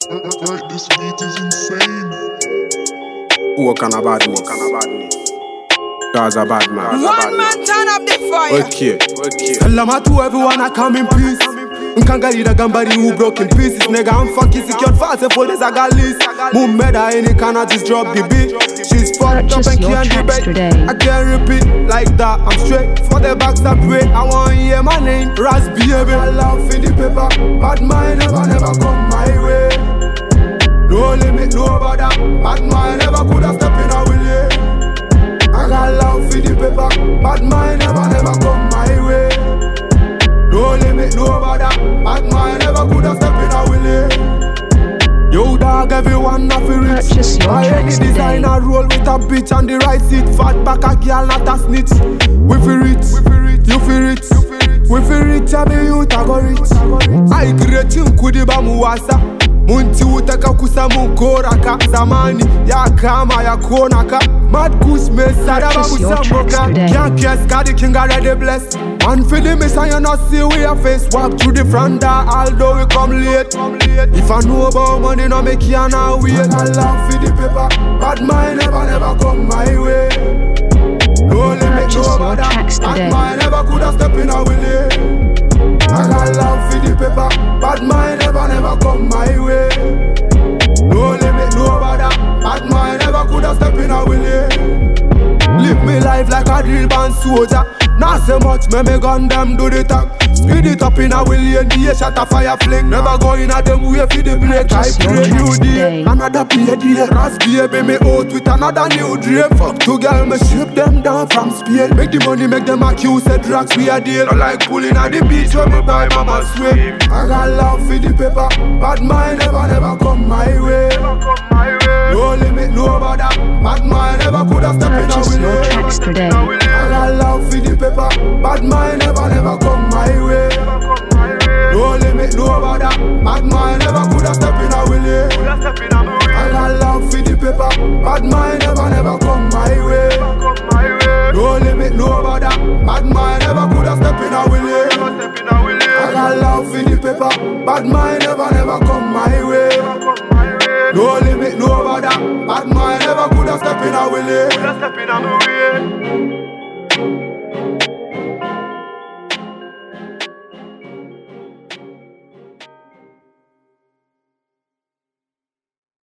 This beat is insane. Who can a bad me? God's a bad man. One man turn up the fire. Okay. Salama to everyone, I come in peace. Nkanga ida gambari who broke in pieces. Nigga, I'm funky, secured fast, and for this I got list. Mumeda, any can I just drop the beat. She's fucked up and can't debate. I can't repeat like that, I'm straight for the backstab way. I want to hear my name, Ras baby. I love for the paper, bad mind never come my way. No limit, no bother, bad mind never could have stepped in our way. I got love for the paper, bad mind never come my way. No limit, no bother, bad mind never could have stepped in our way. Yo dog, everyone not feel rich. Purchase your I any tracks today. designer roll with a bitch on the right seat. Fat back a girl, not a snitch. We feel rich, you feel rich. We feel rich, I be you to go rich. I great you kudi ba muwasa. Munti utaka kusa munkoraka. Zamani ya kama ya konaka. Mad kush me sada ba Purchase your tracks musamboka. today. Can't guess, God the king already blessed. Man for the miss and you not see we a face. Walk through the front door although we come late. If I know about money, no make you now wait. I love for the paper, bad mind never come my way. No limit, Purchase no your bother, tracks bad today. mind never could have stepped in our way. I got love for the paper, bad mind never come my way. No limit, no bother, bad mind never could have stepped in our way. Live me life like a drill band soldier. Not so much, me gun them do the talk. Speed it up in a willion, the shot a fire fling. Never go in a them way for the break. I Purchase your pray new tracks day, today. another play day. Ras baby me out with another new dream. Fuck two girl, me strip them down from Spain. Make the money, make them accuse said drugs we a deal. I like pulling at the beach when me buy mama swim. I got love for the paper, bad mind never come my way. No limit, no bother, bad mind never could have stepped in Purchase your our way. tracks today. I got love for the paper, bad mind never come my way. No limit, no bother, bad mind never could have stepped in our way. I got love for the paper, bad mind never come my way. No limit, no bother, bad mind never could have stepped in our way. I got love for the paper, bad mind never come my way. No limit, no bother, bad mind never could have stepped in our way.